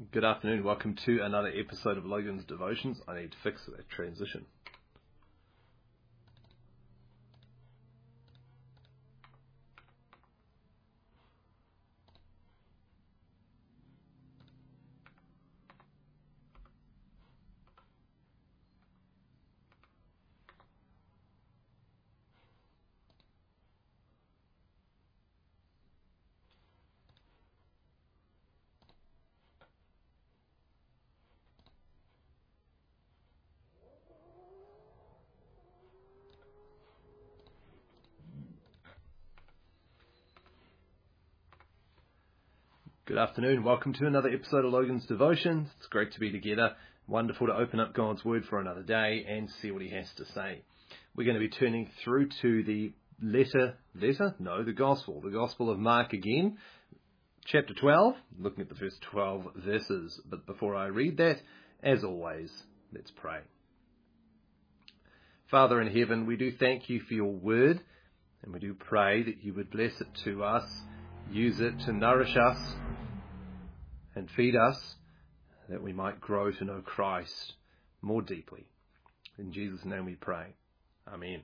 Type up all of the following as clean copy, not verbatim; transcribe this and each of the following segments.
Good afternoon. Welcome to another episode of Logan's Devotions. I need to fix that transition. Good afternoon. Welcome to another episode of Logan's Devotions. It's great to be together. Wonderful to open up God's Word for another day and see what He has to say. We're going to be turning through to the the Gospel of Mark again. Chapter 12, looking at the first 12 verses. But before I read that, as always, let's pray. Father in heaven, we do thank you for your Word, and we do pray that you would bless it to us, use it to nourish us and feed us, that we might grow to know Christ more deeply. In Jesus' name we pray. Amen.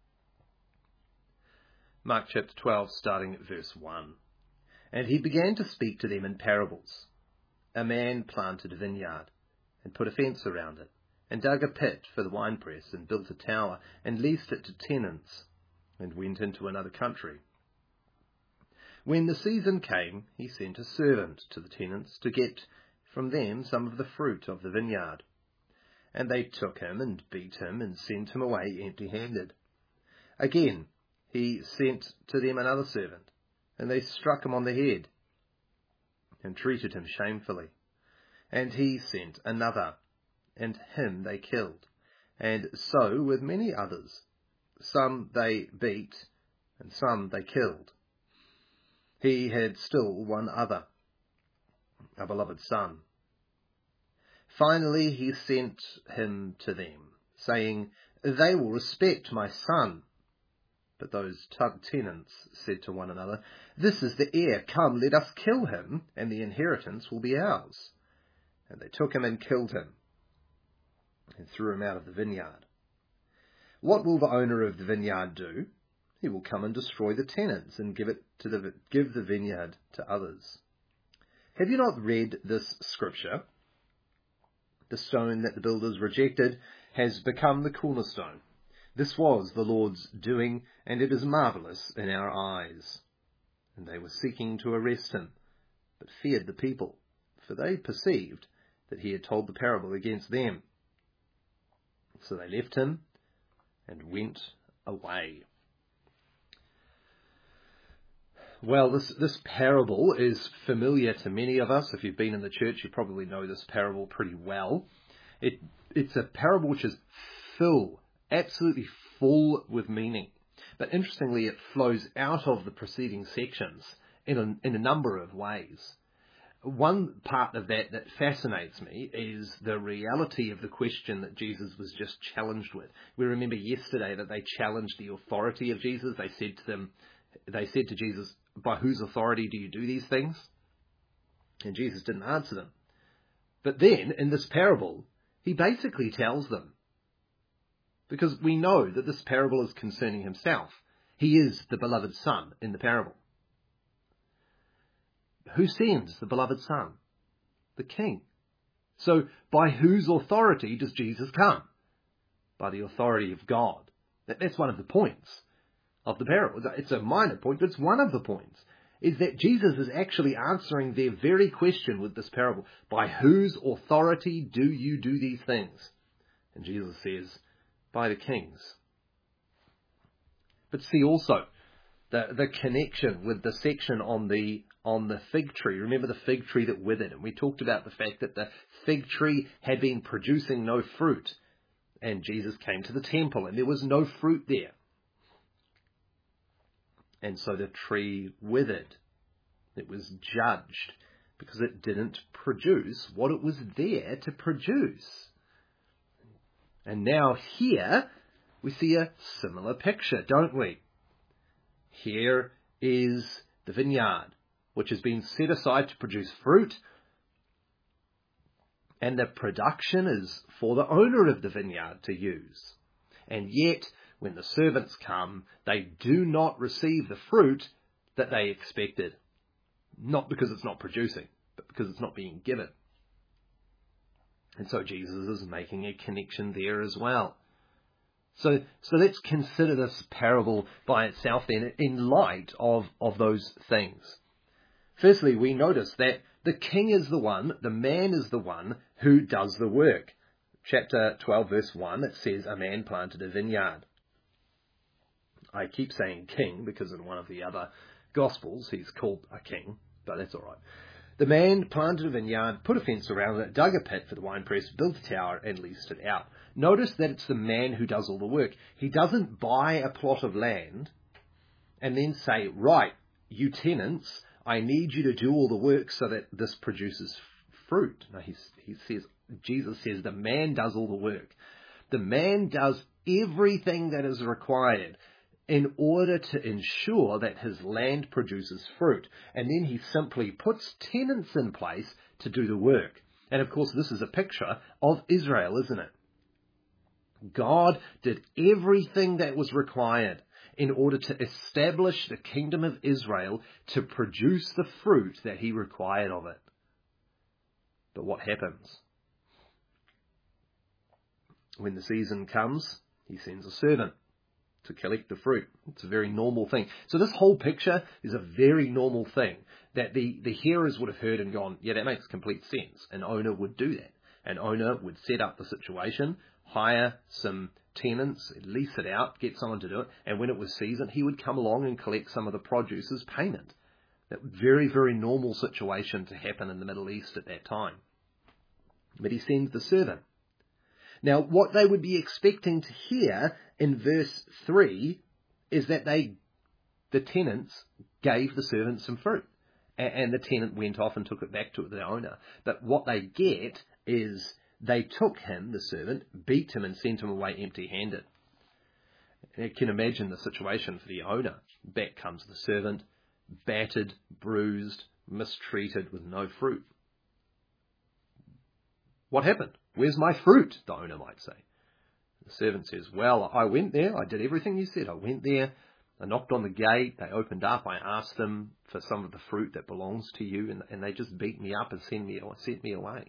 Mark chapter 12, starting at verse 1. And he began to speak to them in parables. A man planted a vineyard, and put a fence around it, and dug a pit for the winepress, and built a tower, and leased it to tenants, and went into another country. When the season came, he sent a servant to the tenants to get from them some of the fruit of the vineyard. And they took him and beat him and sent him away empty-handed. Again, he sent to them another servant, and they struck him on the head and treated him shamefully. And he sent another, and him they killed. And so with many others. Some they beat, and some they killed. He had still one other, a beloved son. Finally he sent him to them, saying, They will respect my son. But those tenants said to one another, This is the heir, come, let us kill him, and the inheritance will be ours. And they took him and killed him, and threw him out of the vineyard. What will the owner of the vineyard do? He will come and destroy the tenants and give the vineyard to others. Have you not read this scripture? The stone that the builders rejected has become the cornerstone. This was the Lord's doing, and it is marvelous in our eyes. And they were seeking to arrest him, but feared the people, for they perceived that he had told the parable against them. So they left him and went away. Well, this parable is familiar to many of us. If you've been in the church, you probably know this parable pretty well. It's a parable which is absolutely full with meaning. But interestingly, it flows out of the preceding sections in a number of ways. One part of that fascinates me is the reality of the question that Jesus was just challenged with. We remember yesterday that they challenged the authority of Jesus. They said to Jesus, By whose authority do you do these things? And Jesus didn't answer them. But then, in this parable, he basically tells them. Because we know that this parable is concerning himself. He is the beloved son in the parable. Who sends the beloved son? The king. So, by whose authority does Jesus come? By the authority of God. That's one of the points of the parable. It's a minor point, but it's one of the points, is that Jesus is actually answering their very question with this parable. By whose authority do you do these things? And Jesus says, by the king's. But see also the connection with the section on the fig tree. Remember the fig tree that withered, and we talked about the fact that the fig tree had been producing no fruit, and Jesus came to the temple and there was no fruit there. And so the tree withered. It was judged because it didn't produce what it was there to produce. And now here we see a similar picture, don't we? Here is the vineyard, which has been set aside to produce fruit. and the production is for the owner of the vineyard to use. And yet, when the servants come, they do not receive the fruit that they expected. Not because it's not producing, but because it's not being given. And so Jesus is making a connection there as well. So let's consider this parable by itself then in light of those things. Firstly, we notice that the king is the one, the man is the one who does the work. Chapter 12, verse 1, it says, a man planted a vineyard. I keep saying king because in one of the other Gospels he's called a king, but that's all right. The man planted a vineyard, put a fence around it, dug a pit for the winepress, built a tower, and leased it out. Notice that it's the man who does all the work. He doesn't buy a plot of land and then say, right, you tenants, I need you to do all the work so that this produces fruit. No, Jesus says the man does all the work. The man does everything that is required in order to ensure that his land produces fruit. And then he simply puts tenants in place to do the work. And of course, this is a picture of Israel, isn't it? God did everything that was required in order to establish the kingdom of Israel to produce the fruit that he required of it. But what happens? When the season comes, he sends a servant to collect the fruit. It's a very normal thing. So this whole picture is a very normal thing that the hearers would have heard and gone, yeah, that makes complete sense. An owner would do that. An owner would set up the situation, hire some tenants, lease it out, get someone to do it, and when it was season, he would come along and collect some of the produce as payment. That very, very normal situation to happen in the Middle East at that time. But he sends the servant. Now, what they would be expecting to hear in verse 3 is that the tenants gave the servant some fruit. And the tenant went off and took it back to the owner. But what they get is they took him, the servant, beat him and sent him away empty-handed. You can imagine the situation for the owner. Back comes the servant, battered, bruised, mistreated with no fruit. What happened? Where's my fruit? The owner might say. The servant says, well, I went there. I did everything you said. I went there. I knocked on the gate. They opened up. I asked them for some of the fruit that belongs to you. And they just beat me up and sent me away.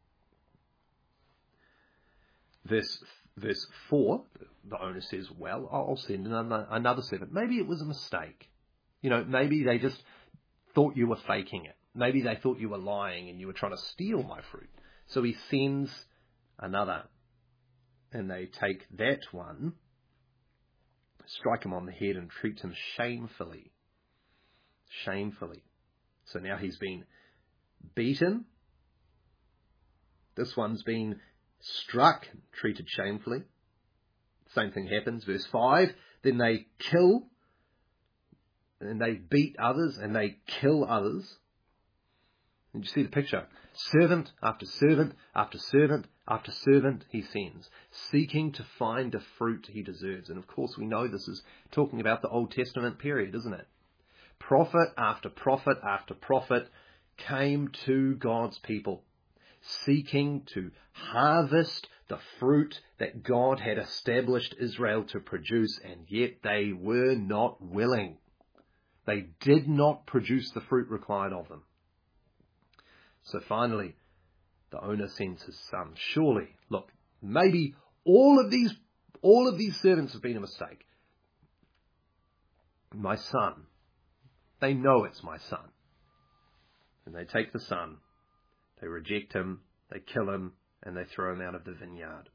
Verse 4, the owner says, well, I'll send another servant. Maybe it was a mistake. Maybe they just thought you were faking it. Maybe they thought you were lying and you were trying to steal my fruit. So he sends another. And they take that one, strike him on the head and treat him shamefully. Shamefully. So now he's been beaten. This one's been struck, treated shamefully. Same thing happens. Verse 5, then they kill, and they beat others, and they kill others. And you see the picture. Servant after servant after servant after servant he sends, seeking to find the fruit he deserves. And of course we know this is talking about the Old Testament period, isn't it? Prophet after prophet after prophet came to God's people, seeking to harvest the fruit that God had established Israel to produce, and yet they were not willing. They did not produce the fruit required of them. So finally, the owner sends his son. Surely, look, maybe all of these servants have been a mistake. My son. They know it's my son. And they take the son, they reject him, they kill him, and they throw him out of the vineyard.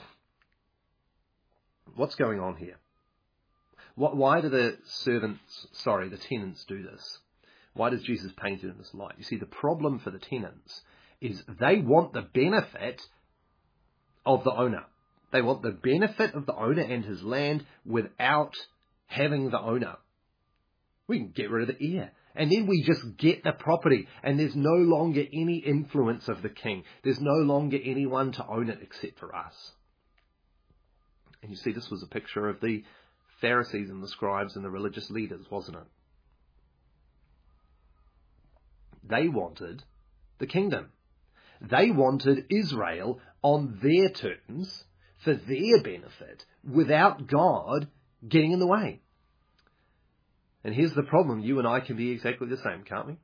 What's going on here? Why do the tenants do this? Why does Jesus paint it in this light? You see, the problem for the tenants is they want the benefit of the owner. They want the benefit of the owner and his land without having the owner. We can get rid of the heir. And then we just get the property. And there's no longer any influence of the king. There's no longer anyone to own it except for us. And you see, this was a picture of the Pharisees and the scribes and the religious leaders, wasn't it? They wanted the kingdom. They wanted Israel on their terms, for their benefit, without God getting in the way. And here's the problem. You and I can be exactly the same, can't we?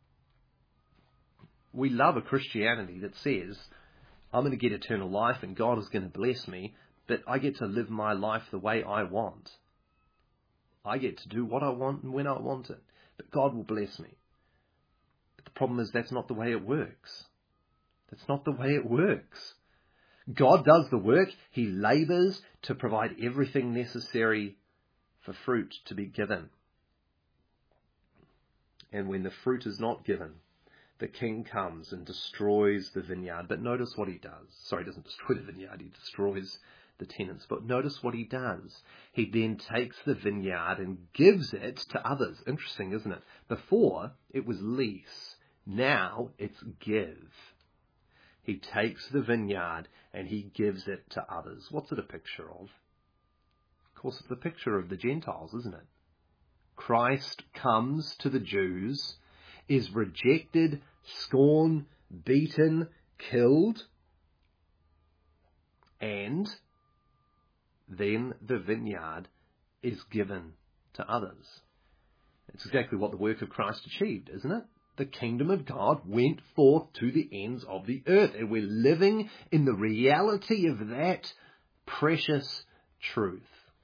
We love a Christianity that says, I'm going to get eternal life and God is going to bless me, but I get to live my life the way I want. I get to do what I want and when I want it, but God will bless me. But the problem is that's not the way it works. That's not the way it works. God does the work. He labours to provide everything necessary for fruit to be given. And when the fruit is not given, the king comes and destroys the vineyard. But notice what he does. Sorry, he doesn't destroy the vineyard. He destroys the tenants. But notice what he does. He then takes the vineyard and gives it to others. Interesting, isn't it? Before, it was lease. Now, it's give. He takes the vineyard and he gives it to others. What's it a picture of? Of course, it's a picture of the Gentiles, isn't it? Christ comes to the Jews, is rejected, scorned, beaten, killed, and then the vineyard is given to others. It's exactly what the work of Christ achieved, isn't it? The kingdom of God went forth to the ends of the earth, and we're living in the reality of that precious truth.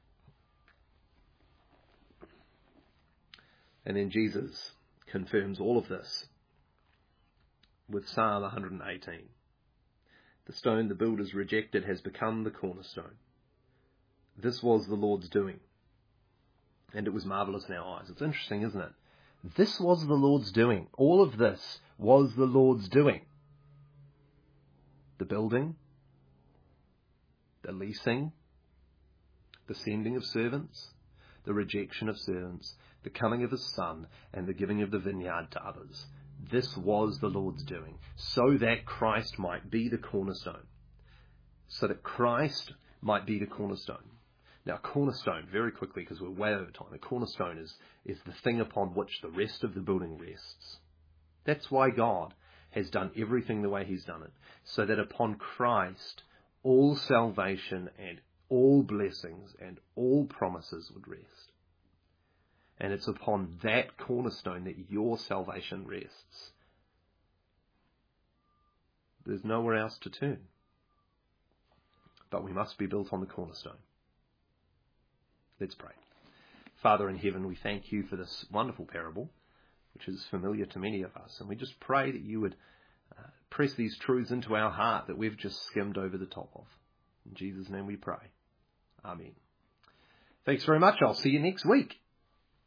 And then Jesus confirms all of this with Psalm 118. The stone the builders rejected has become the cornerstone. This was the Lord's doing, and it was marvelous in our eyes. It's interesting, isn't it? This was the Lord's doing. All of this was the Lord's doing. The building, the leasing, the sending of servants, the rejection of servants, the coming of his Son, and the giving of the vineyard to others. This was the Lord's doing, so that Christ might be the cornerstone. So that Christ might be the cornerstone. Now, cornerstone, very quickly, because we're way over time, a cornerstone is the thing upon which the rest of the building rests. That's why God has done everything the way he's done it, so that upon Christ, all salvation and all blessings and all promises would rest. And it's upon that cornerstone that your salvation rests. There's nowhere else to turn. But we must be built on the cornerstone. Let's pray. Father in heaven, we thank you for this wonderful parable, which is familiar to many of us. And we just pray that you would press these truths into our heart that we've just skimmed over the top of. In Jesus' name we pray. Amen. Thanks very much. I'll see you next week.